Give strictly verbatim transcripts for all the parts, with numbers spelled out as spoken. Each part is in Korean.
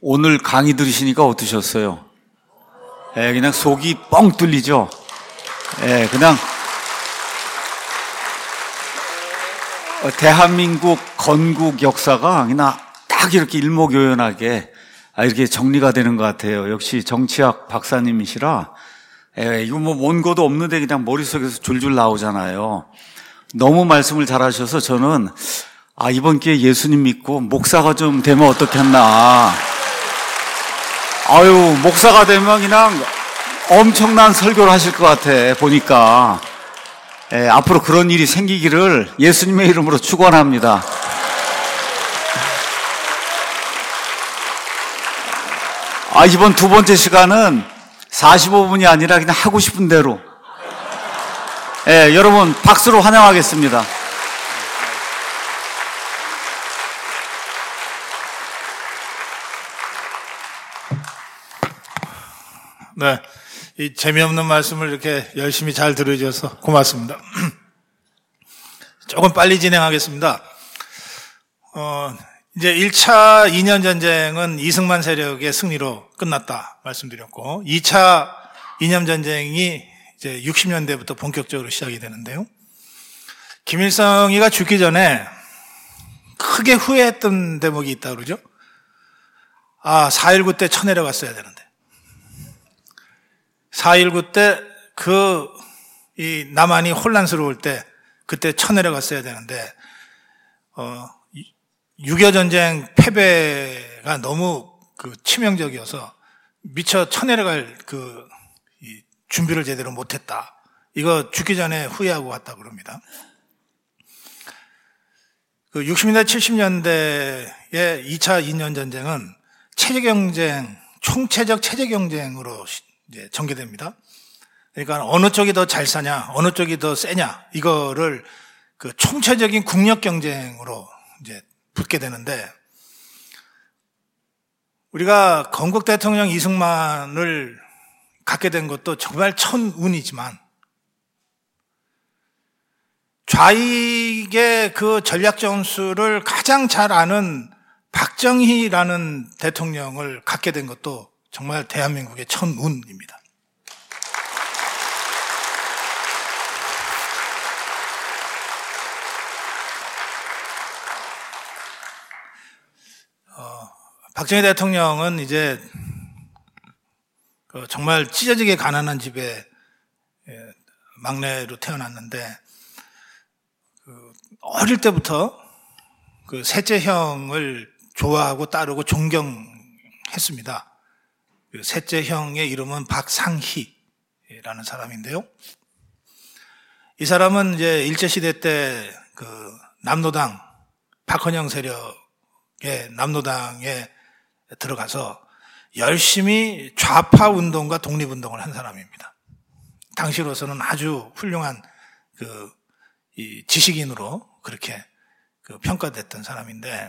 오늘 강의 들으시니까 어떠셨어요? 예, 그냥 속이 뻥 뚫리죠? 예, 그냥, 대한민국 건국 역사가 그냥 딱 이렇게 일목요연하게 이렇게 정리가 되는 것 같아요. 역시 정치학 박사님이시라, 예, 이거 뭐 원고도 없는데 그냥 머릿속에서 줄줄 나오잖아요. 너무 말씀을 잘하셔서 저는, 아, 이번 기회에 예수님 믿고 목사가 좀 되면 어떻겠나. 아유, 목사가 되면 그냥 엄청난 설교를 하실 것 같아, 보니까. 예, 앞으로 그런 일이 생기기를 예수님의 이름으로 축원합니다. 아, 이번 두 번째 시간은 사십오 분이 아니라 그냥 하고 싶은 대로. 예, 여러분 박수로 환영하겠습니다. 네, 이 재미없는 말씀을 이렇게 열심히 잘 들어주셔서 고맙습니다. 조금 빨리 진행하겠습니다. 어, 이제 일 차 이 년 전쟁은 이승만 세력의 승리로 끝났다 말씀드렸고, 이 차 이 년 전쟁이 이제 육십 년대부터 본격적으로 시작이 되는데요. 김일성이가 죽기 전에 크게 후회했던 대목이 있다 그러죠. 아, 사 일구 때 쳐내려갔어야 되는데. 사 일구 때 그, 이, 남한이 혼란스러울 때, 그때 쳐내려갔어야 되는데, 어, 육이오 전쟁 패배가 너무 그 치명적이어서 미처 쳐내려갈 그, 이 준비를 제대로 못했다. 이거 죽기 전에 후회하고 왔다 그럽니다. 그 육십 년대, 칠십 년대의 이 차 이 년 전쟁은 체제 경쟁, 총체적 체제 경쟁으로 이제 전개됩니다. 그러니까 어느 쪽이 더 잘 사냐, 어느 쪽이 더 세냐, 이거를 그 총체적인 국력 경쟁으로 이제 붙게 되는데, 우리가 건국 대통령 이승만을 갖게 된 것도 정말 천운이지만, 좌익의 그 전략 전술을 가장 잘 아는 박정희라는 대통령을 갖게 된 것도 정말 대한민국의 천운입니다. 어, 박정희 대통령은 이제 그 정말 찢어지게 가난한 집에 막내로 태어났는데, 그 어릴 때부터 그 셋째 형을 좋아하고 따르고 존경했습니다. 그 셋째 형의 이름은 박상희라는 사람인데요. 이 사람은 이제 일제시대 때 그 남노당, 박헌영 세력의 남노당에 들어가서 열심히 좌파 운동과 독립운동을 한 사람입니다. 당시로서는 아주 훌륭한 그 이 지식인으로 그렇게 그 평가됐던 사람인데,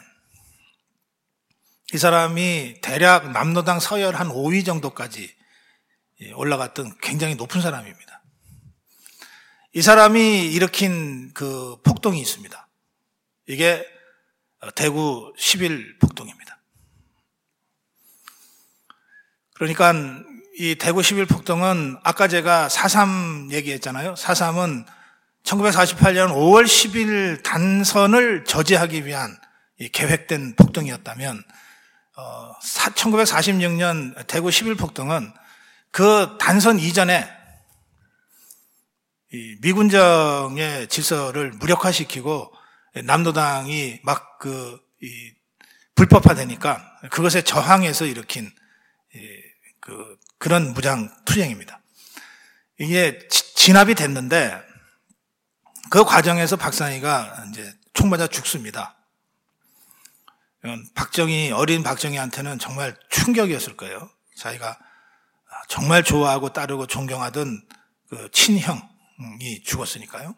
이 사람이 대략 남노당 서열 한 오 위 정도까지 올라갔던 굉장히 높은 사람입니다. 이 사람이 일으킨 그 폭동이 있습니다. 이게 대구 십일 폭동입니다. 그러니까 이 대구 십일 폭동은 아까 제가 사삼 얘기했잖아요. 사삼은 천구백사십팔 년 오월 십일 단선을 저지하기 위한 계획된 폭동이었다면, 어, 천구백사십육 년 대구 십일 폭동은 그 단선 이전에 이 미군정의 질서를 무력화시키고 남노당이 막 그 이 불법화되니까 그것에 저항해서 일으킨 이 그 그런 무장 투쟁입니다. 이게 진압이 됐는데, 그 과정에서 박상희가 이제 총 맞아 죽습니다. 박정희, 어린 박정희한테는 정말 충격이었을 거예요. 자기가 정말 좋아하고 따르고 존경하던 그 친형이 죽었으니까요.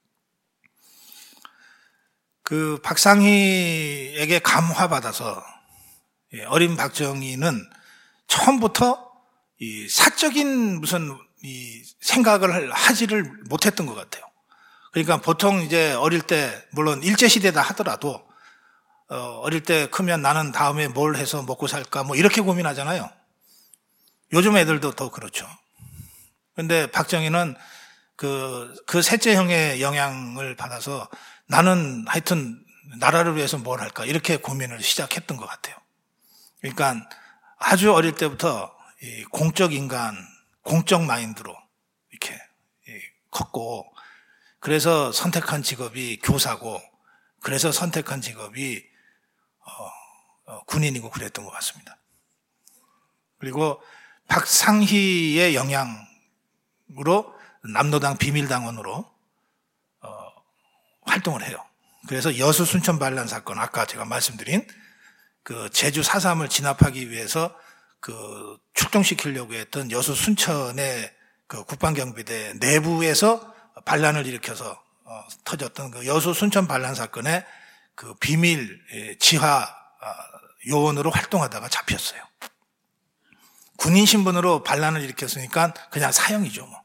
그 박상희에게 감화받아서 어린 박정희는 처음부터 이 사적인 무슨 이 생각을 하지를 못했던 것 같아요. 그러니까 보통 이제 어릴 때, 물론 일제시대다 하더라도 어, 어릴 때 크면 나는 다음에 뭘 해서 먹고 살까 뭐 이렇게 고민하잖아요. 요즘 애들도 더 그렇죠. 근데 박정희는 그, 그 셋째 형의 영향을 받아서 나는 하여튼 나라를 위해서 뭘 할까 이렇게 고민을 시작했던 것 같아요. 그러니까 아주 어릴 때부터 이 공적 인간, 공적 마인드로 이렇게 컸고, 그래서 선택한 직업이 교사고, 그래서 선택한 직업이 어, 어, 군인이고 그랬던 것 같습니다. 그리고 박상희의 영향으로 남로당 비밀당원으로 어, 활동을 해요. 그래서 여수 순천 반란 사건, 아까 제가 말씀드린 그 제주 사 삼을 진압하기 위해서 그 출동시키려고 했던 여수 순천의 그 국방경비대 내부에서 반란을 일으켜서 어, 터졌던 그 여수 순천 반란 사건의 그 비밀 지하 요원으로 활동하다가 잡혔어요. 군인 신분으로 반란을 일으켰으니까 그냥 사형이죠, 뭐.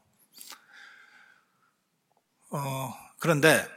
어, 그런데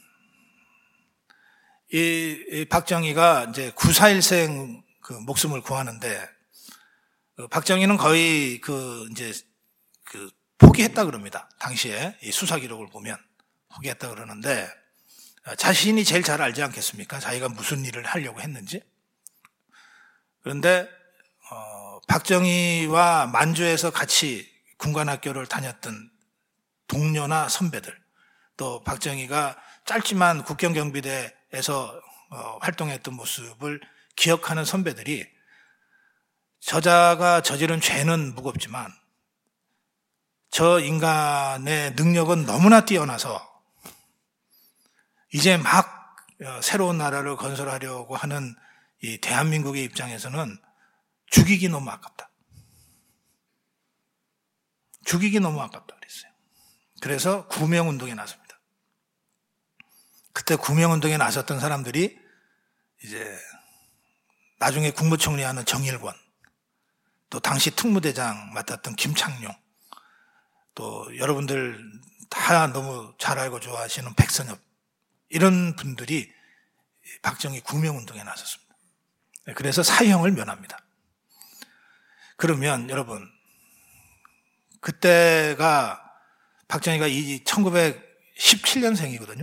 이, 이 박정희가 이제 구사일생 그 목숨을 구하는데, 그 박정희는 거의 그 이제 그 포기했다 그럽니다. 당시에 이 수사 기록을 보면 포기했다 그러는데, 자신이 제일 잘 알지 않겠습니까? 자기가 무슨 일을 하려고 했는지. 그런데 어, 박정희와 만주에서 같이 군관학교를 다녔던 동료나 선배들, 또 박정희가 짧지만 국경경비대에서 어, 활동했던 모습을 기억하는 선배들이 저자가 저지른 죄는 무겁지만 저 인간의 능력은 너무나 뛰어나서 이제 막 새로운 나라를 건설하려고 하는 이 대한민국의 입장에서는 죽이기 너무 아깝다. 죽이기 너무 아깝다 그랬어요. 그래서 구명운동에 나섭니다. 그때 구명운동에 나섰던 사람들이 이제 나중에 국무총리하는 정일권, 또 당시 특무대장 맡았던 김창룡, 또 여러분들 다 너무 잘 알고 좋아하시는 백선엽, 이런 분들이 박정희 구명운동에 나섰습니다. 그래서 사형을 면합니다. 그러면 여러분, 그때가 박정희가 이 천구백십칠 년생이거든요.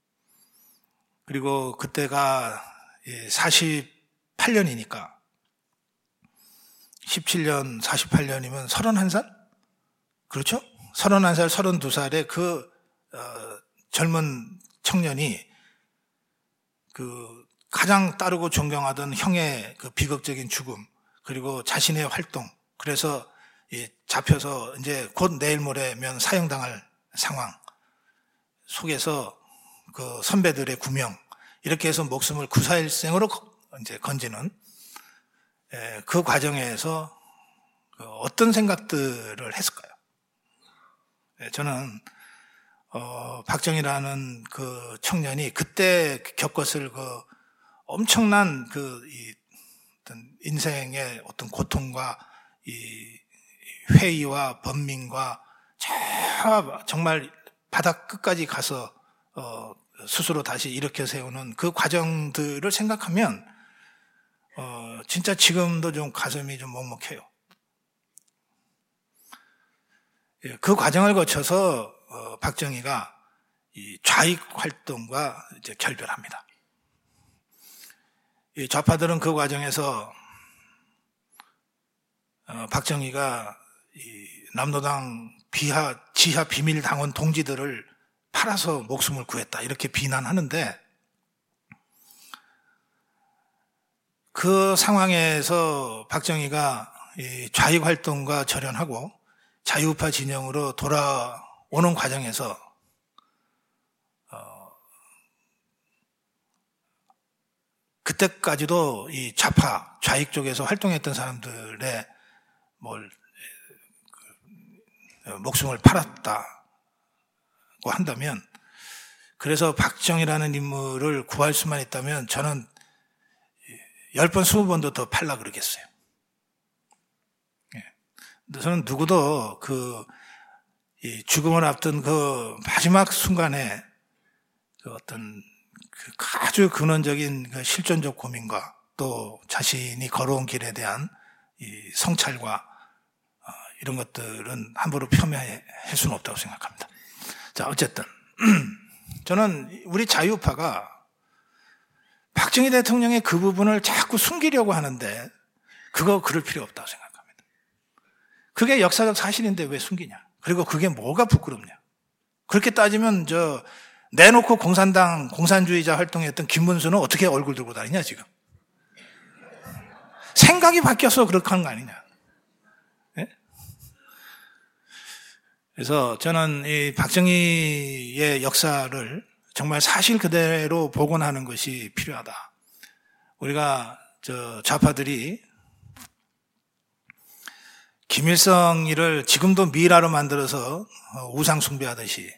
그리고 그때가 사십팔 년이니까 십칠 년, 사십팔 년이면 서른한 살? 그렇죠? 서른한 살, 서른두 살의 그 어, 젊은 청년이 그 가장 따르고 존경하던 형의 그 비극적인 죽음, 그리고 자신의 활동, 그래서 잡혀서 이제 곧 내일 모레면 사형당할 상황 속에서 그 선배들의 구명, 이렇게 해서 목숨을 구사일생으로 이제 건지는 그 과정에서 어떤 생각들을 했을까요? 저는 어, 박정희라는 그 청년이 그때 겪었을 그 엄청난 그 이 어떤 인생의 어떤 고통과 이 회의와 번민과 저 정말 바닥 끝까지 가서 어, 스스로 다시 일으켜 세우는 그 과정들을 생각하면 어, 진짜 지금도 좀 가슴이 좀 먹먹해요. 예, 그 과정을 거쳐서 어, 박정희가 이 좌익 활동과 이제 결별합니다. 이 좌파들은 그 과정에서 어, 박정희가 이 남로당 비하, 지하 비밀 당원 동지들을 팔아서 목숨을 구했다, 이렇게 비난하는데, 그 상황에서 박정희가 이 좌익 활동과 절연하고 자유우파 진영으로 돌아오는 과정에서 어, 그때까지도 이 좌파, 좌익 쪽에서 활동했던 사람들의 뭘 그, 목숨을 팔았다고 한다면, 그래서 박정희라는 인물을 구할 수만 있다면 저는 열 번, 스무 번도 더 팔라 그러겠어요. 저는 누구도 그 죽음을 앞둔 그 마지막 순간에 그 어떤 그 아주 근원적인 그 실존적 고민과 또 자신이 걸어온 길에 대한 이 성찰과 이런 것들은 함부로 폄훼할 수는 없다고 생각합니다. 자, 어쨌든 저는 우리 자유파가 박정희 대통령의 그 부분을 자꾸 숨기려고 하는데 그거 그럴 필요 없다고 생각합니다. 그게 역사적 사실인데 왜 숨기냐? 그리고 그게 뭐가 부끄럽냐? 그렇게 따지면 저 내놓고 공산당 공산주의자 활동했던 김문수는 어떻게 얼굴 들고 다니냐 지금? 생각이 바뀌어서 그렇게 하는 거 아니냐? 네? 그래서 저는 이 박정희의 역사를 정말 사실 그대로 복원하는 것이 필요하다. 우리가 저 좌파들이 김일성이를 지금도 미라로 만들어서 우상 숭배하듯이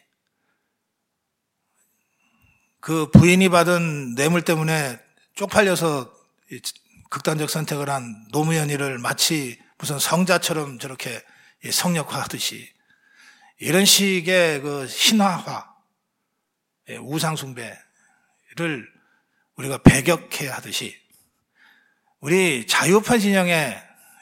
그 부인이 받은 뇌물 때문에 쪽팔려서 극단적 선택을 한 노무현이를 마치 무슨 성자처럼 저렇게 성역화하듯이 이런 식의 그 신화화, 우상숭배를 우리가 배격해야 하듯이 우리 자유파 진영의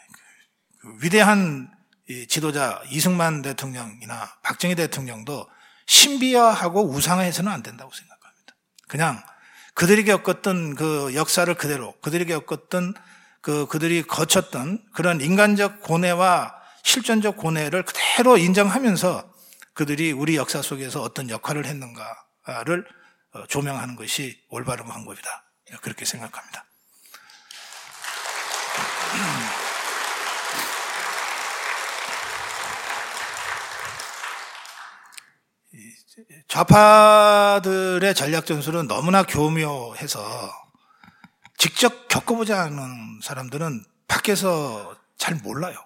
위대한 지도자 이승만 대통령이나 박정희 대통령도 신비화하고 우상화해서는 안 된다고 생각합니다. 그냥 그들이 겪었던 그 역사를 그대로, 그들이 겪었던 그 그들이 거쳤던 그런 인간적 고뇌와 실존적 고뇌를 그대로 인정하면서 그들이 우리 역사 속에서 어떤 역할을 했는가를 조명하는 것이 올바른 방법이다. 그렇게 생각합니다. 좌파들의 전략 전술은 너무나 교묘해서 직접 겪어보지 않은 사람들은 밖에서 잘 몰라요.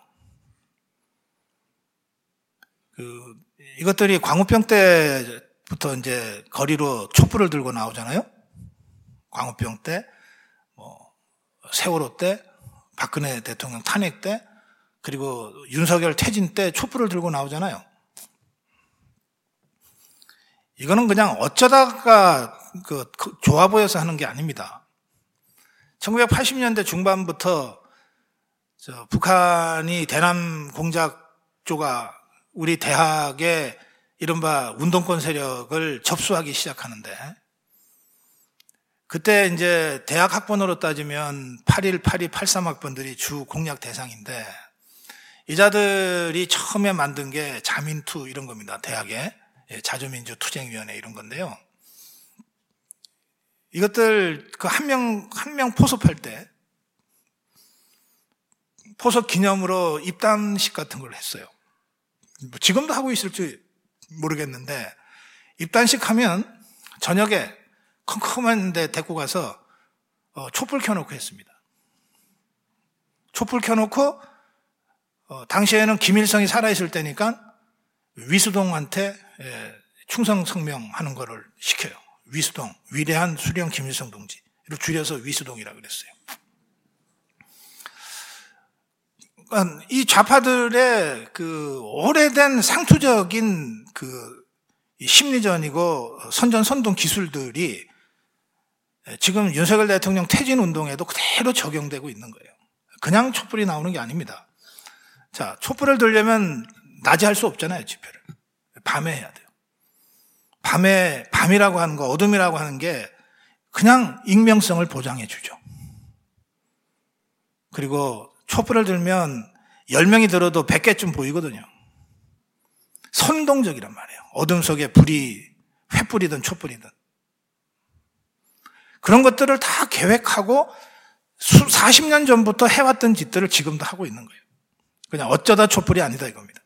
그 이것들이 광우병 때부터 이제 거리로 촛불을 들고 나오잖아요. 광우병 때, 뭐 세월호 때, 박근혜 대통령 탄핵 때, 그리고 윤석열 퇴진 때 촛불을 들고 나오잖아요. 이거는 그냥 어쩌다가 그 좋아 보여서 하는 게 아닙니다. 천구백팔십 년대 중반부터 저 북한이 대남 공작조가 우리 대학의 이른바 운동권 세력을 접수하기 시작하는데 그때 이제 대학 학번으로 따지면 팔십일, 팔십이, 팔십삼 학번들이 주 공략 대상인데 이 자들이 처음에 만든 게 자민투 이런 겁니다. 대학에. 자주민주 투쟁위원회 이런 건데요. 이것들 그 한 명, 한 명 포섭할 때 포섭 기념으로 입단식 같은 걸 했어요. 지금도 하고 있을지 모르겠는데 입단식 하면 저녁에 컴컴한 데 데리고 가서 촛불 켜놓고 했습니다. 촛불 켜놓고 어, 당시에는 김일성이 살아있을 때니까 위수동한테 충성 성명하는 거를 시켜요. 위수동, 위대한 수령 김일성 동지. 이를 줄여서 위수동이라고 그랬어요. 그러니까 이 좌파들의 그 오래된 상투적인 그 심리전이고 선전 선동 기술들이 지금 윤석열 대통령 퇴진 운동에도 그대로 적용되고 있는 거예요. 그냥 촛불이 나오는 게 아닙니다. 자, 촛불을 들려면 낮에 할 수 없잖아요, 집회를. 밤에 해야 돼요. 밤에, 밤이라고 하는 거, 어둠이라고 하는 게 그냥 익명성을 보장해 주죠. 그리고 촛불을 들면 열 명이 들어도 백 개쯤 보이거든요. 선동적이란 말이에요. 어둠 속에 불이, 횃불이든 촛불이든. 그런 것들을 다 계획하고 사십 년 전부터 해왔던 짓들을 지금도 하고 있는 거예요. 그냥 어쩌다 촛불이 아니다 이겁니다.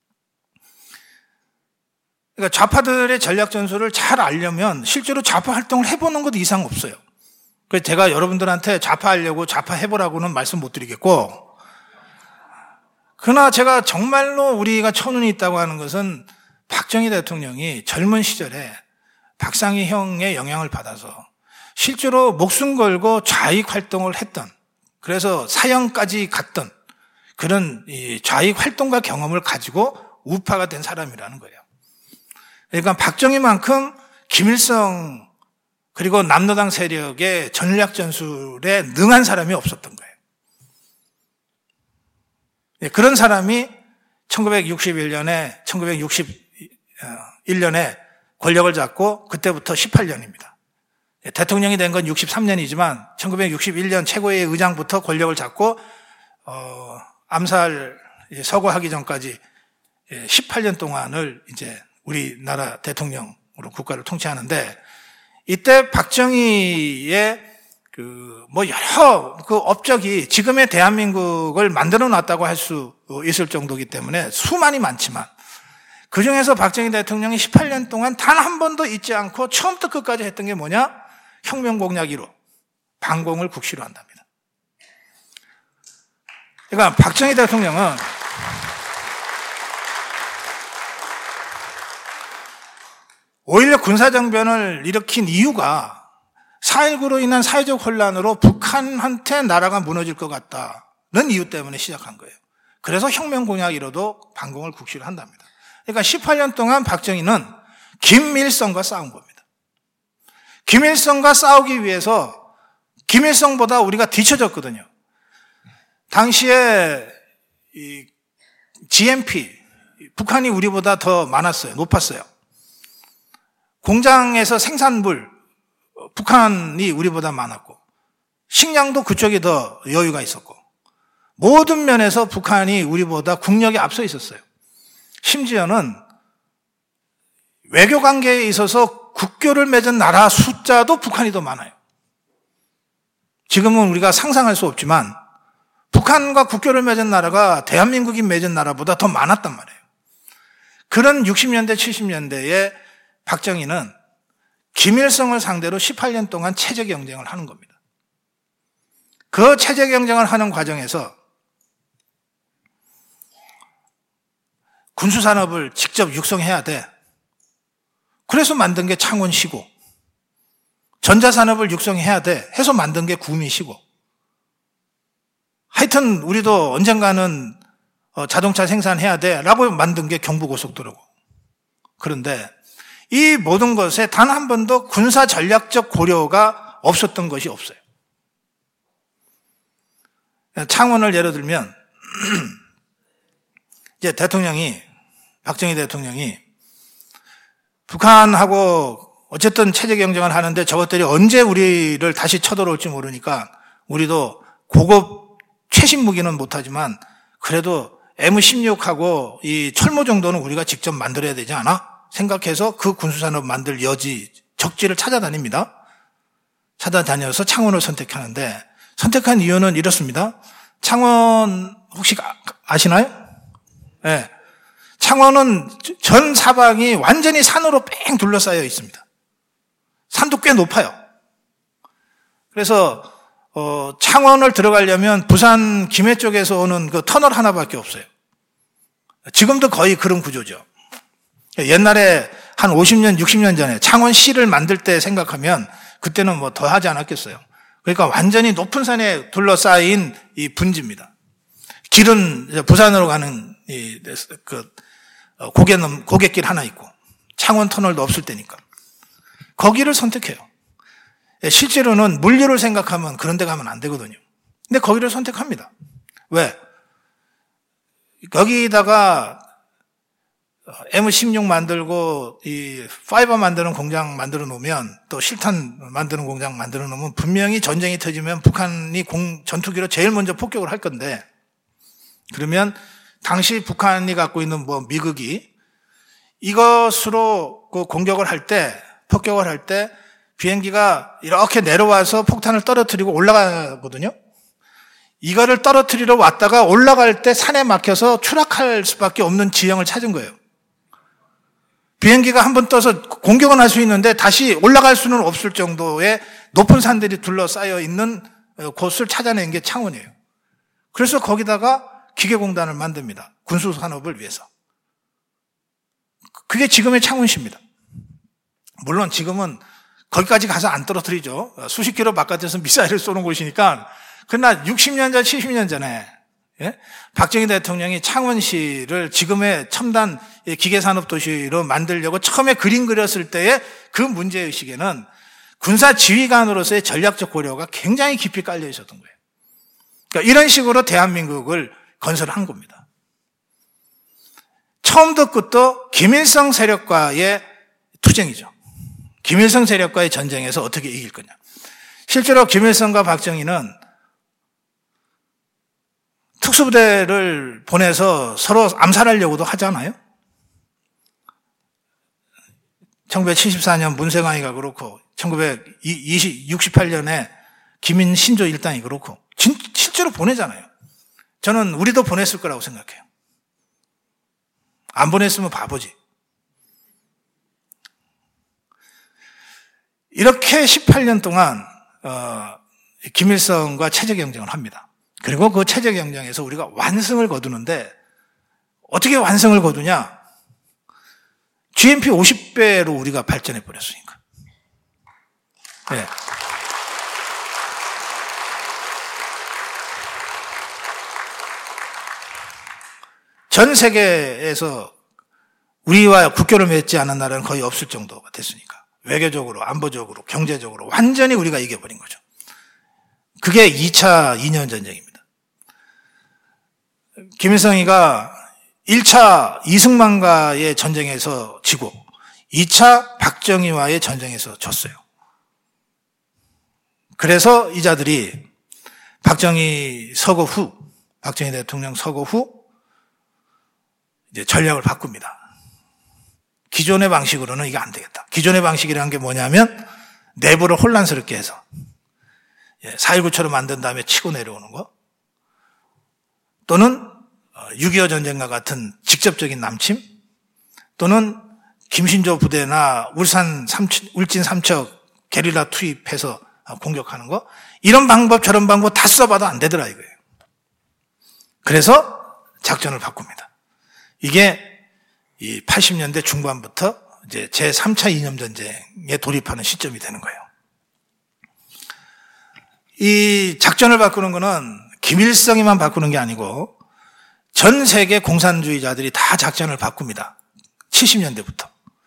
그러니까 좌파들의 전략 전술을 잘 알려면 실제로 좌파 활동을 해보는 것 이상 없어요. 그래서 제가 여러분들한테 좌파 하려고 좌파 해보라고는 말씀 못 드리겠고, 그러나 제가 정말로 우리가 천운이 있다고 하는 것은 박정희 대통령이 젊은 시절에 박상희 형의 영향을 받아서 실제로 목숨 걸고 좌익 활동을 했던, 그래서 사형까지 갔던 그런 좌익 활동과 경험을 가지고 우파가 된 사람이라는 거예요. 그러니까 박정희만큼 김일성을 그리고 남로당 세력의 전략 전술에 능한 사람이 없었던 거예요. 그런 사람이 천구백육십일 년에, 천구백육십일 년에 권력을 잡고 그때부터 십팔 년입니다. 대통령이 된 건 육십삼 년이지만 천구백육십일 년 최고의 의장부터 권력을 잡고 어, 암살 서거하기 전까지 십팔 년 동안을 이제 우리나라 대통령으로 국가를 통치하는데, 이때 박정희의 그 뭐 여러 그 업적이 지금의 대한민국을 만들어 놨다고 할 수 있을 정도이기 때문에 수많이 많지만, 그 중에서 박정희 대통령이 십팔 년 동안 단 한 번도 잊지 않고 처음부터 끝까지 했던 게 뭐냐? 혁명공약 일 호, 반공을 국시로 한답니다. 그러니까 박정희 대통령은 오히려 군사정변을 일으킨 이유가 사 일구로 인한 사회적 혼란으로 북한한테 나라가 무너질 것 같다는 이유 때문에 시작한 거예요. 그래서 혁명공약 일 호도 반공을 국시로 한답니다. 그러니까 십팔 년 동안 박정희는 김일성과 싸운 겁니다. 김일성과 싸우기 위해서 김일성보다 우리가 뒤처졌거든요. 당시에 이 지엠피, 북한이 우리보다 더 많았어요. 높았어요. 공장에서 생산물, 북한이 우리보다 많았고, 식량도 그쪽이 더 여유가 있었고, 모든 면에서 북한이 우리보다 국력이 앞서 있었어요. 심지어는 외교 관계에 있어서 국교를 맺은 나라 숫자도 북한이 더 많아요. 지금은 우리가 상상할 수 없지만 북한과 국교를 맺은 나라가 대한민국이 맺은 나라보다 더 많았단 말이에요. 그런 육십 년대, 칠십 년대에 박정희는 김일성을 상대로 십팔 년 동안 체제 경쟁을 하는 겁니다. 그 체제 경쟁을 하는 과정에서 군수산업을 직접 육성해야 돼. 그래서 만든 게 창원시고, 전자산업을 육성해야 돼 해서 만든 게 구미시고, 하여튼 우리도 언젠가는 자동차 생산해야 돼 라고 만든 게 경부고속도로고. 그런데 이 모든 것에 단 한 번도 군사 전략적 고려가 없었던 것이 없어요. 창원을 예를 들면 이제 대통령이, 박정희 대통령이 북한하고 어쨌든 체제 경쟁을 하는데 저것들이 언제 우리를 다시 쳐들어올지 모르니까 우리도 고급 최신 무기는 못하지만 그래도 엠 십육하고 이 철모 정도는 우리가 직접 만들어야 되지 않아? 생각해서 그 군수산업 만들 여지, 적지를 찾아다닙니다. 찾아다녀서 창원을 선택하는데, 선택한 이유는 이렇습니다. 창원 혹시 아시나요? 예. 네. 창원은 전 사방이 완전히 산으로 뺑 둘러싸여 있습니다. 산도 꽤 높아요. 그래서 어, 창원을 들어가려면 부산 김해 쪽에서 오는 그 터널 하나밖에 없어요. 지금도 거의 그런 구조죠. 옛날에 한 오십 년, 육십 년 전에 창원시를 만들 때 생각하면 그때는 뭐 더 하지 않았겠어요. 그러니까 완전히 높은 산에 둘러싸인 이 분지입니다. 길은 부산으로 가는 이 그 고개 넘 고갯길 하나 있고 창원 터널도 없을 때니까 거기를 선택해요. 실제로는 물류를 생각하면 그런 데 가면 안 되거든요. 근데 거기를 선택합니다. 왜? 거기다가 엠 십육 만들고 이 파이버 만드는 공장 만들어 놓으면, 또 실탄 만드는 공장 만들어 놓으면 분명히 전쟁이 터지면 북한이 공, 전투기로 제일 먼저 폭격을 할 건데, 그러면 당시 북한이 갖고 있는 뭐 미국이 이것으로 그 공격을 할 때, 폭격을 할 때 비행기가 이렇게 내려와서 폭탄을 떨어뜨리고 올라가거든요. 이거를 떨어뜨리러 왔다가 올라갈 때 산에 막혀서 추락할 수밖에 없는 지형을 찾은 거예요. 비행기가 한번 떠서 공격은 할 수 있는데 다시 올라갈 수는 없을 정도의 높은 산들이 둘러싸여 있는 곳을 찾아낸 게 창원이에요. 그래서 거기다가 기계공단을 만듭니다. 군수산업을 위해서. 그게 지금의 창원시입니다. 물론 지금은 거기까지 가서 안 떨어뜨리죠. 수십 킬로 바깥에서 미사일을 쏘는 곳이니까. 그러나 육십 년 전, 칠십 년 전에 예? 박정희 대통령이 창원시를 지금의 첨단 기계산업 도시로 만들려고 처음에 그림 그렸을 때의 그 문제의식에는 군사 지휘관으로서의 전략적 고려가 굉장히 깊이 깔려 있었던 거예요. 그러니까 이런 식으로 대한민국을 건설한 겁니다. 처음도 끝도 김일성 세력과의 투쟁이죠. 김일성 세력과의 전쟁에서 어떻게 이길 거냐. 실제로 김일성과 박정희는 특수부대를 보내서 서로 암살하려고도 하잖아요. 천구백칠십사 년 문세광이가 그렇고 천구백육십팔 년에 김인신조 일당이 그렇고 진, 실제로 보내잖아요. 저는 우리도 보냈을 거라고 생각해요. 안 보냈으면 바보지. 이렇게 십팔 년 동안 어, 김일성과 체제 경쟁을 합니다. 그리고 그 체제 경쟁에서 우리가 완승을 거두는데 어떻게 완승을 거두냐? 지엠피 오십 배로 우리가 발전해 버렸으니까. 네. 전 세계에서 우리와 국교를 맺지 않은 나라는 거의 없을 정도가 됐으니까. 외교적으로, 안보적으로, 경제적으로 완전히 우리가 이겨버린 거죠. 그게 이 차 이년 전쟁입니다. 김일성이가 일 차 이승만과의 전쟁에서 지고 이 차 박정희와의 전쟁에서 졌어요. 그래서 이자들이 박정희 서거 후, 박정희 대통령 서거 후 이제 전략을 바꿉니다. 기존의 방식으로는 이게 안 되겠다. 기존의 방식이라는 게 뭐냐면 내부를 혼란스럽게 해서 사 일구처럼 만든 다음에 치고 내려오는 거, 또는 육이오 전쟁과 같은 직접적인 남침, 또는 김신조 부대나 울산 삼천, 울진 삼척 게릴라 투입해서 공격하는 거, 이런 방법 저런 방법 다 써봐도 안 되더라 이거예요. 그래서 작전을 바꿉니다. 이게 이 팔십 년대 중반부터 이제 제삼 차 이념전쟁에 돌입하는 시점이 되는 거예요. 이 작전을 바꾸는 거는 김일성이만 바꾸는 게 아니고 전 세계 공산주의자들이 다 작전을 바꿉니다. 칠십 년대부터.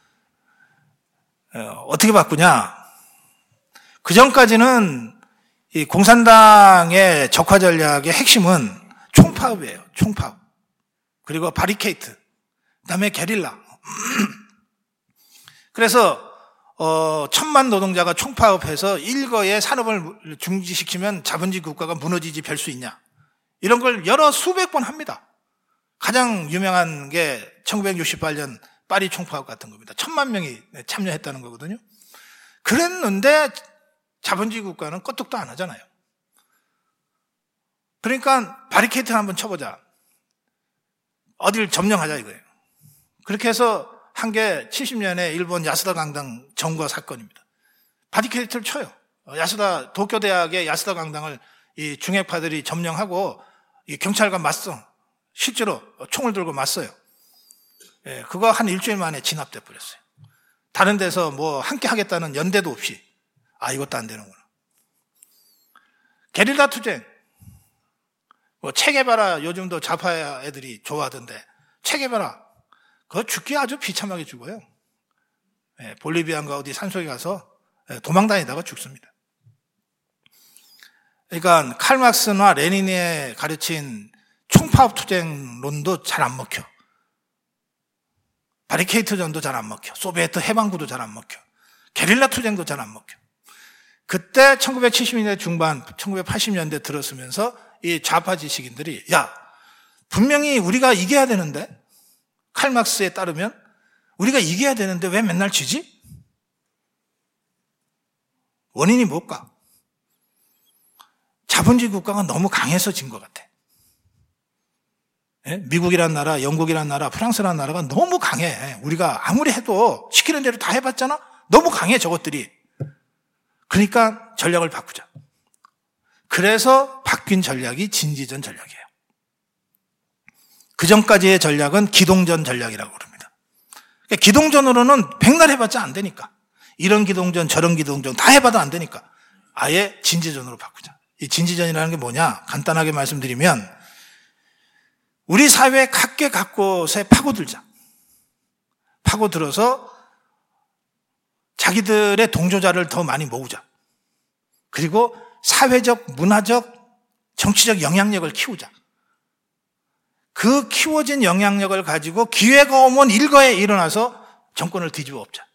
어떻게 바꾸냐? 그 전까지는 이 공산당의 적화 전략의 핵심은 총파업이에요. 총파업. 그리고 바리케이트. 그다음에 게릴라. 그래서 어, 천만 노동자가 총파업해서 일거에 산업을 중지시키면 자본주의 국가가 무너지지 별 수 있냐. 이런 걸 여러 수백 번 합니다. 가장 유명한 게 천구백육십팔 년 파리 총파업 같은 겁니다. 천만 명이 참여했다는 거거든요. 그랬는데 자본주의 국가는 껐떡도 안 하잖아요. 그러니까 바리케이트를 한번 쳐보자. 어디를 점령하자 이거예요. 그렇게 해서 한 게 칠십 년에 일본 야스다 강당 점거 사건입니다. 바리케이트를 쳐요. 야스다 도쿄대학의 야스다 강당을 이 중핵파들이 점령하고 이 경찰과 맞서 실제로 총을 들고 맞서요. 예, 그거 한 일주일 만에 진압돼 버렸어요. 다른 데서 뭐 함께 하겠다는 연대도 없이 아 이것도 안 되는구나. 게릴라 투쟁. 뭐 체게바라 요즘도 좌파 애들이 좋아하던데 체게바라 그거 죽기 아주 비참하게 죽어요. 예, 볼리비아인가 어디 산속에 가서 도망다니다가 죽습니다. 그러니까 칼막스나 레닌이 가르친 총파업 투쟁론도 잘 안 먹혀. 바리케이트전도 잘 안 먹혀. 소비에트 해방구도 잘 안 먹혀. 게릴라 투쟁도 잘 안 먹혀. 그때 천구백칠십 년대 중반, 천구백팔십 년대 들었으면서 이 좌파 지식인들이 야, 분명히 우리가 이겨야 되는데 칼막스에 따르면 우리가 이겨야 되는데 왜 맨날 지지? 원인이 뭘까? 자본주의 국가가 너무 강해서 진 것 같아. 예? 미국이란 나라, 영국이란 나라, 프랑스란 나라가 너무 강해. 우리가 아무리 해도 시키는 대로 다 해봤잖아? 너무 강해 저것들이. 그러니까 전략을 바꾸자. 그래서 바뀐 전략이 진지전 전략이에요. 그 전까지의 전략은 기동전 전략이라고 그럽니다. 그러니까 기동전으로는 백날 해봤자 안 되니까. 이런 기동전 저런 기동전 다 해봐도 안 되니까 아예 진지전으로 바꾸자. 이 진지전이라는 게 뭐냐? 간단하게 말씀드리면 우리 사회 각계 각곳에 파고들자. 파고들어서 자기들의 동조자를 더 많이 모으자. 그리고 사회적, 문화적, 정치적 영향력을 키우자. 그 키워진 영향력을 가지고 기회가 오면 일거에 일어나서 정권을 뒤집어 엎자.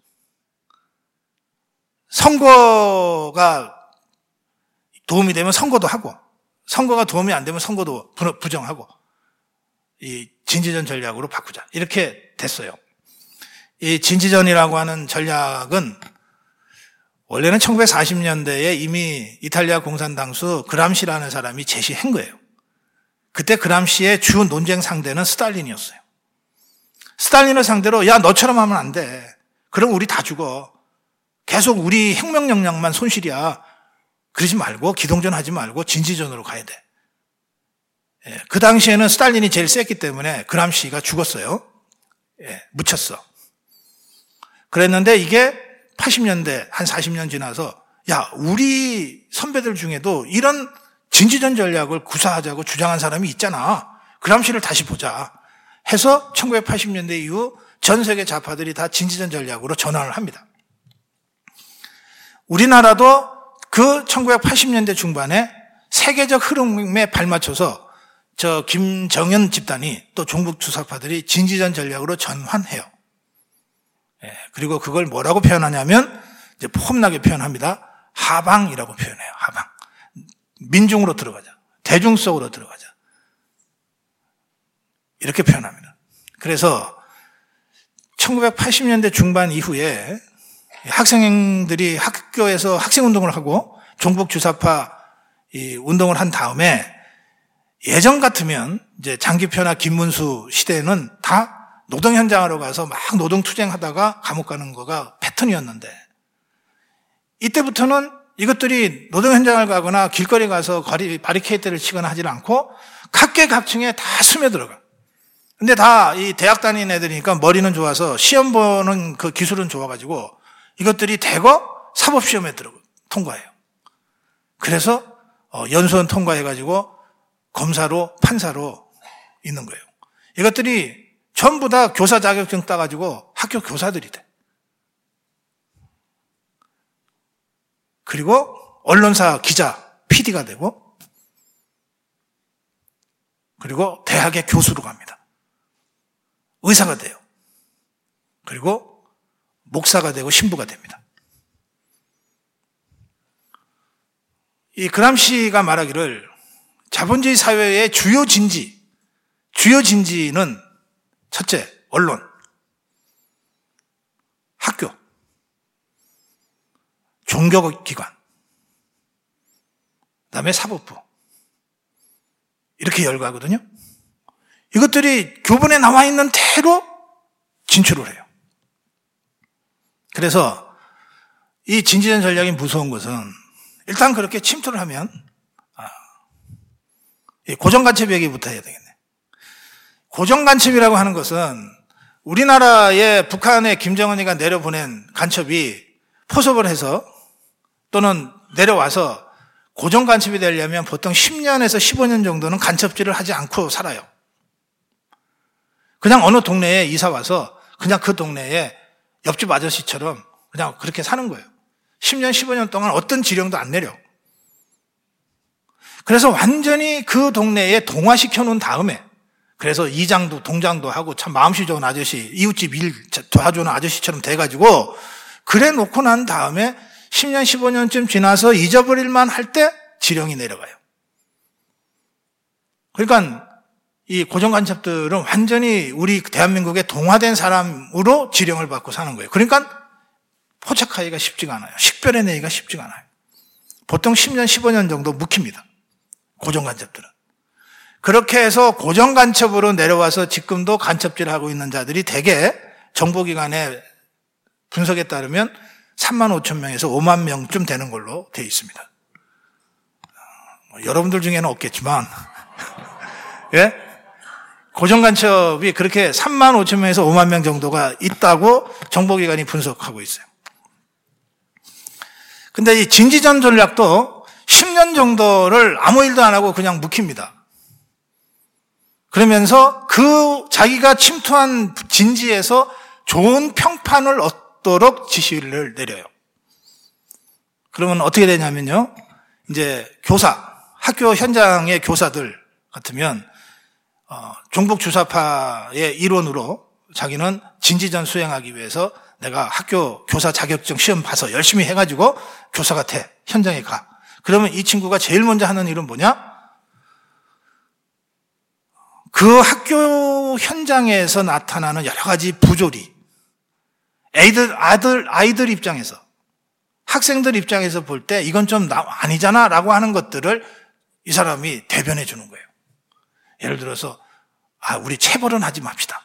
선거가 도움이 되면 선거도 하고, 선거가 도움이 안 되면 선거도 부정하고, 이 진지전 전략으로 바꾸자. 이렇게 됐어요. 이 진지전이라고 하는 전략은 원래는 천구백사십 년대에 이미 이탈리아 공산당수 그람시라는 사람이 제시한 거예요. 그때 그람시의 주 논쟁 상대는 스탈린이었어요. 스탈린을 상대로 야 너처럼 하면 안 돼. 그럼 우리 다 죽어. 계속 우리 혁명 역량만 손실이야. 그러지 말고 기동전 하지 말고 진지전으로 가야 돼. 예, 그 당시에는 스탈린이 제일 셌기 때문에 그람시가 죽었어요. 예, 묻혔어. 그랬는데 이게 팔십 년대 한 사십 년 지나서 야 우리 선배들 중에도 이런 진지전 전략을 구사하자고 주장한 사람이 있잖아. 그람시를 다시 보자 해서 천구백팔십 년대 이후 전 세계 좌파들이 다 진지전 전략으로 전환을 합니다. 우리나라도 그 천구백팔십 년대 중반에 세계적 흐름에 발맞춰서 저 김정연 집단이 또 종북 주사파들이 진지전 전략으로 전환해요. 예, 그리고 그걸 뭐라고 표현하냐면 이제 폼나게 표현합니다. 하방이라고 표현해요. 하방. 민중으로 들어가자. 대중 속으로 들어가자. 이렇게 표현합니다. 그래서 천구백팔십 년대 중반 이후에 학생들이 학교에서 학생운동을 하고 종북 주사파 이 운동을 한 다음에 예전 같으면 이제 장기표나 김문수 시대에는 다 노동 현장으로 가서 막 노동 투쟁하다가 감옥 가는 거가 패턴이었는데 이때부터는 이것들이 노동 현장을 가거나 길거리 가서 바리케이트를 치거나 하지 않고 각계각층에 다 스며들어가. 근데 다 이 대학 다니는 애들이니까 머리는 좋아서 시험 보는 그 기술은 좋아가지고 이것들이 대거 사법시험에 들어 통과해요. 그래서 연수원 통과해가지고 검사로 판사로 있는 거예요. 이것들이 전부 다 교사 자격증 따가지고 학교 교사들이 돼. 그리고 언론사 기자, 피디가 되고 그리고 대학의 교수로 갑니다. 의사가 돼요. 그리고 목사가 되고 신부가 됩니다. 이 그람시가 말하기를 자본주의 사회의 주요 진지, 주요 진지는 첫째, 언론, 학교, 종교기관, 그다음에 사법부 이렇게 열거하거든요. 이것들이 교본에 나와 있는 대로 진출을 해요. 그래서 이 진지전 전략이 무서운 것은 일단 그렇게 침투를 하면 고정간첩 얘기부터 해야 되겠네. 고정간첩이라고 하는 것은 우리나라에 북한에 김정은이가 내려보낸 간첩이 포섭을 해서 또는 내려와서 고정간첩이 되려면 보통 십 년에서 십오 년 정도는 간첩질을 하지 않고 살아요. 그냥 어느 동네에 이사 와서 그냥 그 동네에 옆집 아저씨처럼 그냥 그렇게 사는 거예요. 십 년, 십오 년 동안 어떤 지령도 안 내려. 그래서 완전히 그 동네에 동화시켜 놓은 다음에 그래서 이장도 동장도 하고 참 마음씨 좋은 아저씨, 이웃집 일 도와주는 아저씨처럼 돼가지고 그래 놓고 난 다음에 십 년, 십오 년쯤 지나서 잊어버릴만 할 때 지령이 내려가요. 그러니까 이 고정간첩들은 완전히 우리 대한민국의 동화된 사람으로 지령을 받고 사는 거예요. 그러니까 포착하기가 쉽지가 않아요. 식별해내기가 쉽지가 않아요. 보통 십 년, 십오 년 정도 묵힙니다. 고정간첩들은. 그렇게 해서 고정간첩으로 내려와서 지금도 간첩질을 하고 있는 자들이 대개 정보기관의 분석에 따르면 삼만 오천 명에서 오만 명쯤 되는 걸로 되어 있습니다. 여러분들 중에는 없겠지만 예? 고정간첩이 그렇게 삼만 오천 명에서 오만 명 정도가 있다고 정보기관이 분석하고 있어요. 근데 이 진지전 전략도 십 년 정도를 아무 일도 안 하고 그냥 묵힙니다. 그러면서 그 자기가 침투한 진지에서 좋은 평판을 없도록 지시를 내려요. 그러면 어떻게 되냐면요. 이제 교사, 학교 현장의 교사들 같으면 어, 종북주사파의 일원으로 자기는 진지전 수행하기 위해서 내가 학교 교사 자격증 시험 봐서 열심히 해가지고 교사가 돼. 현장에 가. 그러면 이 친구가 제일 먼저 하는 일은 뭐냐? 그 학교 현장에서 나타나는 여러 가지 부조리, 애들, 아들, 아이들 입장에서, 학생들 입장에서 볼 때 이건 좀 아니잖아 라고 하는 것들을 이 사람이 대변해 주는 거예요. 예를 들어서, 아, 우리 체벌은 하지 맙시다.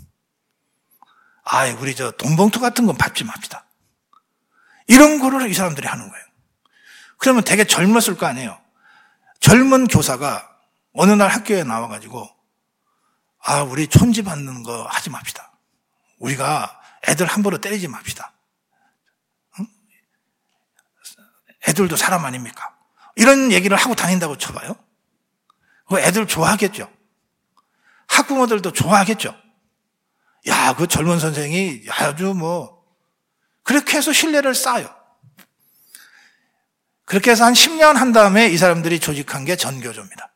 아, 우리 저 돈봉투 같은 건 밟지 맙시다. 이런 거를 이 사람들이 하는 거예요. 그러면 되게 젊었을 거 아니에요. 젊은 교사가 어느 날 학교에 나와가지고, 아, 우리 촌지 받는 거 하지 맙시다. 우리가 애들 함부로 때리지 맙시다. 응? 애들도 사람 아닙니까? 이런 얘기를 하고 다닌다고 쳐봐요. 그 애들 좋아하겠죠. 학부모들도 좋아하겠죠. 야, 그 젊은 선생이 아주 뭐 그렇게 해서 신뢰를 쌓아요. 그렇게 해서 한 십 년 한 다음에 이 사람들이 조직한 게 전교조입니다.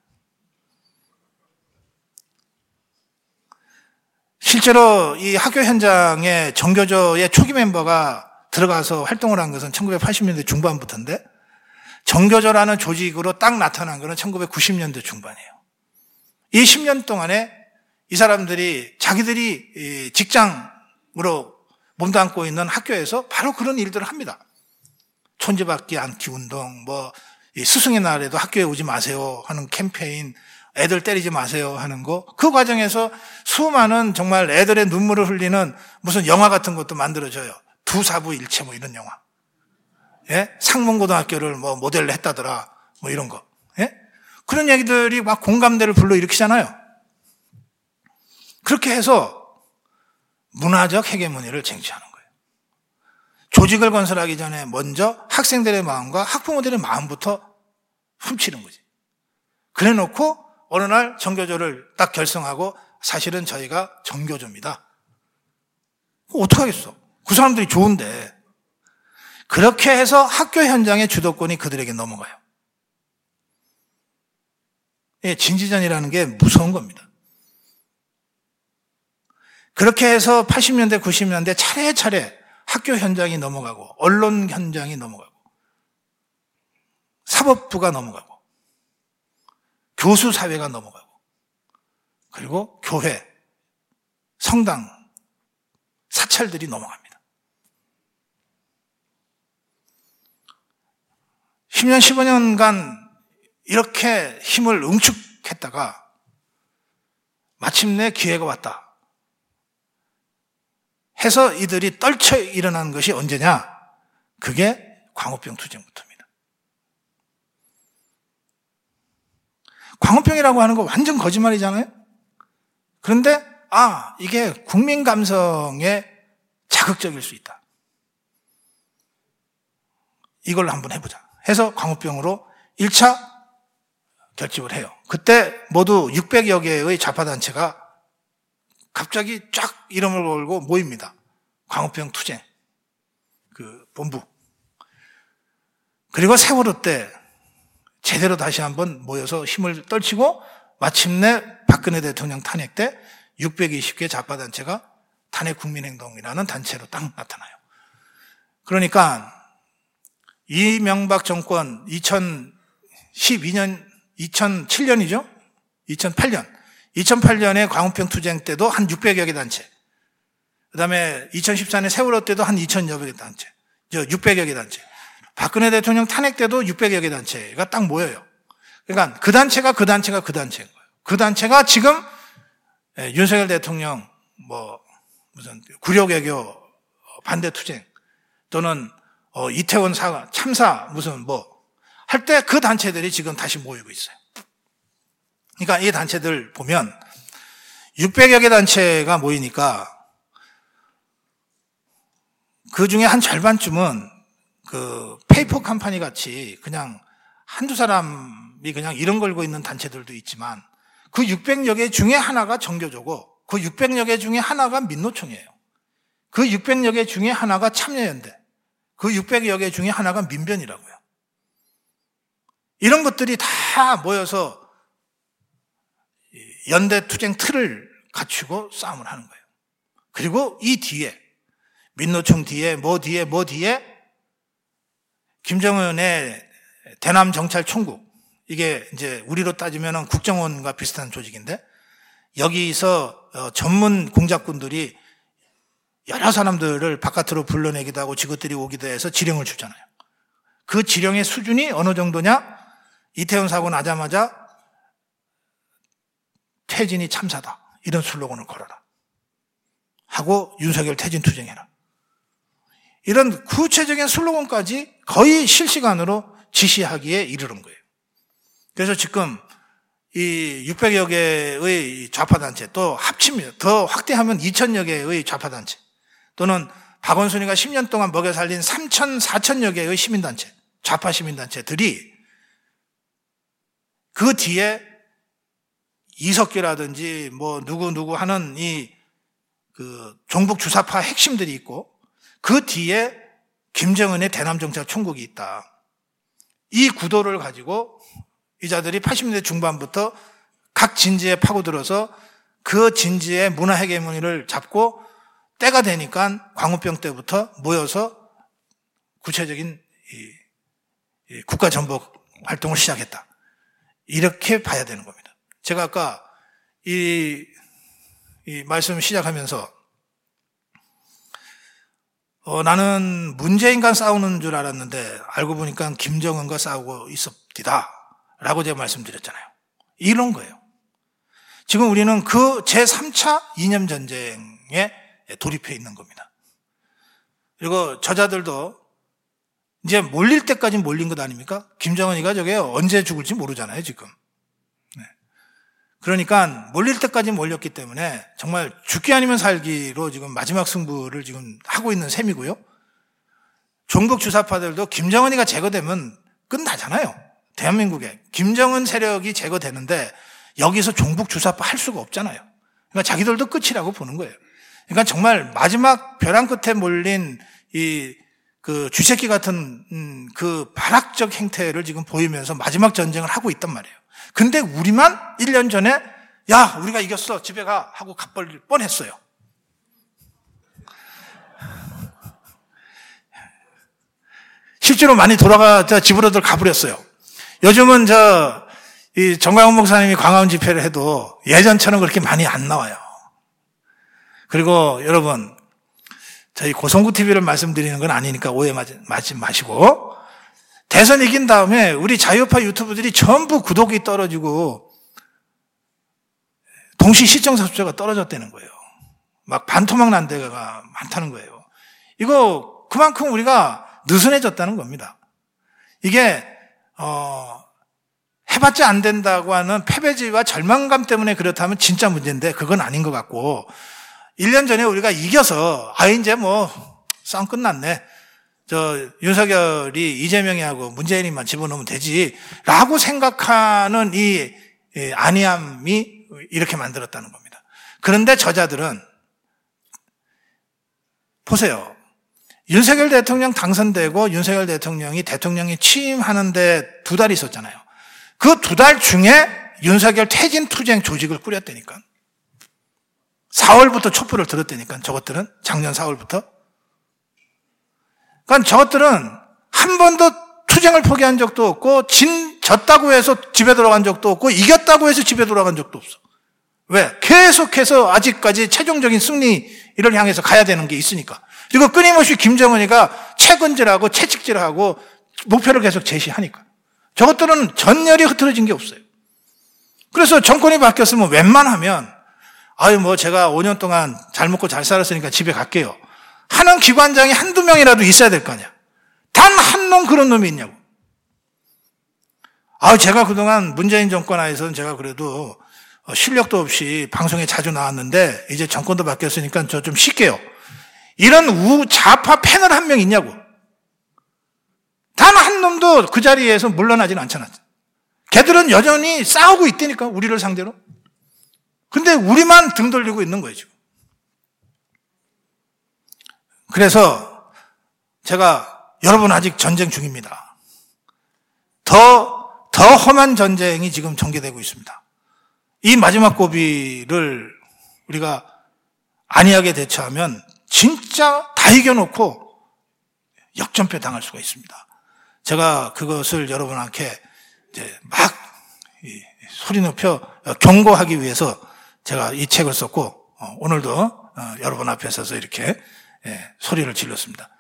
실제로 이 학교 현장에 전교조의 초기 멤버가 들어가서 활동을 한 것은 천구백팔십 년대 중반부터인데 전교조라는 조직으로 딱 나타난 것은 천구백구십 년대 중반이에요. 이 십 년 동안에 이 사람들이 자기들이 직장으로 몸담고 있는 학교에서 바로 그런 일들을 합니다. 촌지받기 않기 운동, 뭐 스승의 날에도 학교에 오지 마세요 하는 캠페인, 애들 때리지 마세요 하는 거, 그 과정에서 수많은 정말 애들의 눈물을 흘리는 무슨 영화 같은 것도 만들어져요. 두 사부 일체 뭐 이런 영화. 예? 상문고등학교를 뭐 모델로 했다더라. 뭐 이런 거. 예? 그런 얘기들이 막 공감대를 불러일으키잖아요. 그렇게 해서 문화적 헤게모니를 쟁취하는 거예요. 조직을 건설하기 전에 먼저 학생들의 마음과 학부모들의 마음부터 훔치는 거지. 그래 놓고 어느 날 전교조를 딱 결성하고 사실은 저희가 전교조입니다. 어떡하겠어? 그 사람들이 좋은데. 그렇게 해서 학교 현장의 주도권이 그들에게 넘어가요. 예, 진지전이라는 게 무서운 겁니다. 그렇게 해서 팔십 년대, 구십 년대 차례차례 학교 현장이 넘어가고 언론 현장이 넘어가고 사법부가 넘어가고 교수 사회가 넘어가고 그리고 교회, 성당, 사찰들이 넘어갑니다. 십 년, 십오 년간 이렇게 힘을 응축했다가 마침내 기회가 왔다 해서 이들이 떨쳐 일어난 것이 언제냐? 그게 광우병 투쟁부터입니다. 광우병이라고 하는 거 완전 거짓말이잖아요? 그런데 아, 이게 국민 감성에 자극적일 수 있다. 이걸 한번 해보자 해서 광우병으로 일 차 결집을 해요. 그때 모두 육백여 개의 좌파단체가 갑자기 쫙 이름을 걸고 모입니다. 광우병 투쟁 그 본부. 그리고 세월호 때 제대로 다시 한번 모여서 힘을 떨치고 마침내 박근혜 대통령 탄핵 때 육백이십 개 좌파단체가 탄핵국민행동이라는 단체로 딱 나타나요. 그러니까 이명박 정권 이천십이 년, 이천칠 년이죠? 이천팔 년. 이천팔 년에 광우병 투쟁 때도 한 육백여 개 단체. 그 다음에 이천십사 년 세월호 때도 한 이천여 개 단체. 육백여 개 단체. 박근혜 대통령 탄핵 때도 육백여 개 단체가 딱 모여요. 그러니까 그 단체가 그 단체가 그 단체인 거예요. 그 단체가 지금 윤석열 대통령 뭐 무슨 구려개교 반대 투쟁 또는 어 이태원 사과 참사 무슨 뭐 할 때 그 단체들이 지금 다시 모이고 있어요. 그러니까 이 단체들 보면 육백여 개 단체가 모이니까 그 중에 한 절반쯤은 그 페이퍼 컴퍼니 같이 그냥 한두 사람이 그냥 이름 걸고 있는 단체들도 있지만 그 육백여 개 중에 하나가 정교조고 그 육백여 개 중에 하나가 민노총이에요. 그 그 육백여 개 중에 하나가 참여연대, 그 육백여 개 중에 하나가 민변이라고요. 이런 것들이 다 모여서 연대 투쟁 틀을 갖추고 싸움을 하는 거예요. 그리고 이 뒤에 민노총 뒤에 뭐 뒤에 뭐 뒤에 김정은의 대남 정찰 총국, 이게 이제 우리로 따지면 국정원과 비슷한 조직인데, 여기서 전문 공작꾼들이 여러 사람들을 바깥으로 불러내기도 하고 지것들이 오기도 해서 지령을 주잖아요. 그 지령의 수준이 어느 정도냐? 이태원 사고 나자마자 퇴진이 참사다, 이런 슬로건을 걸어라 하고 윤석열 퇴진 투쟁해라, 이런 구체적인 슬로건까지 거의 실시간으로 지시하기에 이르는 거예요. 그래서 지금 이 육백여 개의 좌파단체, 또 합치면 더 확대하면 이천여 개의 좌파단체, 또는 박원순이가 십 년 동안 먹여 살린 삼천, 사천여 개의 시민단체, 좌파 시민단체들이 그 뒤에 이석기라든지 뭐 누구누구 하는 이 그 종북 주사파 핵심들이 있고, 그 뒤에 김정은의 대남정찰 총국이 있다. 이 구도를 가지고 이 자들이 팔십 년대 중반부터 각 진지에 파고들어서 그 진지의 문화 헤게모니를 잡고, 때가 되니까 광우병 때부터 모여서 구체적인 이, 이 국가 전복 활동을 시작했다, 이렇게 봐야 되는 겁니다. 제가 아까 이, 이 말씀을 시작하면서 어, 나는 문재인과 싸우는 줄 알았는데 알고 보니까 김정은과 싸우고 있었디다 라고 제가 말씀드렸잖아요. 이런 거예요. 지금 우리는 그 제삼 차 이념 전쟁에 돌입해 있는 겁니다. 그리고 저자들도 이제 몰릴 때까지 몰린 것 아닙니까? 김정은이가 저게 언제 죽을지 모르잖아요, 지금. 네. 그러니까 몰릴 때까지 몰렸기 때문에 정말 죽기 아니면 살기로 지금 마지막 승부를 지금 하고 있는 셈이고요. 종북 주사파들도 김정은이가 제거되면 끝나잖아요. 대한민국에 김정은 세력이 제거되는데 여기서 종북 주사파 할 수가 없잖아요. 그러니까 자기들도 끝이라고 보는 거예요. 그러니까 정말 마지막 벼랑 끝에 몰린 이 그 쥐새끼 같은 음, 그 발악적 행태를 지금 보이면서 마지막 전쟁을 하고 있단 말이에요. 근데 우리만 일 년 전에 야, 우리가 이겼어, 집에 가 하고 가버릴 뻔했어요. 실제로 많이 돌아가 집으로들 가버렸어요. 요즘은 저 이 정광훈 목사님이 광화문 집회를 해도 예전처럼 그렇게 많이 안 나와요. 그리고 여러분, 저희 고성구 티비를 말씀드리는 건 아니니까 오해하지 마시고, 대선 이긴 다음에 우리 자유파 유튜브들이 전부 구독이 떨어지고 동시 시청자 숫자가 떨어졌다는 거예요. 막 반토막 난 데가 많다는 거예요. 이거 그만큼 우리가 느슨해졌다는 겁니다. 이게 어 해봤자 안 된다고 하는 패배지와 절망감 때문에 그렇다면 진짜 문제인데 그건 아닌 것 같고, 일 년 전에 우리가 이겨서 아 이제 뭐 싸움 끝났네, 저 윤석열이 이재명이하고 문재인이만 집어넣으면 되지라고 생각하는 이 안이함이 이렇게 만들었다는 겁니다. 그런데 저자들은 보세요. 윤석열 대통령 당선되고 윤석열 대통령이 대통령이 취임하는데 두 달 있었잖아요. 그 두 달 중에 윤석열 퇴진 투쟁 조직을 꾸렸다니까. 사월부터 촛불을 들었다니까, 저것들은. 작년 사월부터. 그러니까 저것들은 한 번도 투쟁을 포기한 적도 없고, 진, 졌다고 해서 집에 돌아간 적도 없고, 이겼다고 해서 집에 돌아간 적도 없어. 왜? 계속해서 아직까지 최종적인 승리를 향해서 가야 되는 게 있으니까. 그리고 끊임없이 김정은이가 채근질하고 채찍질하고 목표를 계속 제시하니까. 저것들은 전열이 흐트러진 게 없어요. 그래서 정권이 바뀌었으면 웬만하면 아유 뭐 제가 오 년 동안 잘 먹고 잘 살았으니까 집에 갈게요 하는 기관장이 한두 명이라도 있어야 될 거 아니야. 단 한 놈 그런 놈이 있냐고. 아유 제가 그동안 문재인 정권 하에서는 제가 그래도 실력도 없이 방송에 자주 나왔는데 이제 정권도 바뀌었으니까 저 좀 쉴게요. 이런 우좌파 패널 한 명 있냐고. 단 한 놈도 그 자리에서 물러나지는 않잖아. 걔들은 여전히 싸우고 있다니까, 우리를 상대로. 근데 우리만 등 돌리고 있는 거예요, 지금. 그래서 제가 여러분 아직 전쟁 중입니다. 더, 더 험한 전쟁이 지금 전개되고 있습니다. 이 마지막 고비를 우리가 안이하게 대처하면 진짜 다 이겨놓고 역전패 당할 수가 있습니다. 제가 그것을 여러분한테 이제 막 소리 높여 경고하기 위해서 제가 이 책을 썼고 오늘도 여러분 앞에 서서 이렇게 소리를 질렀습니다.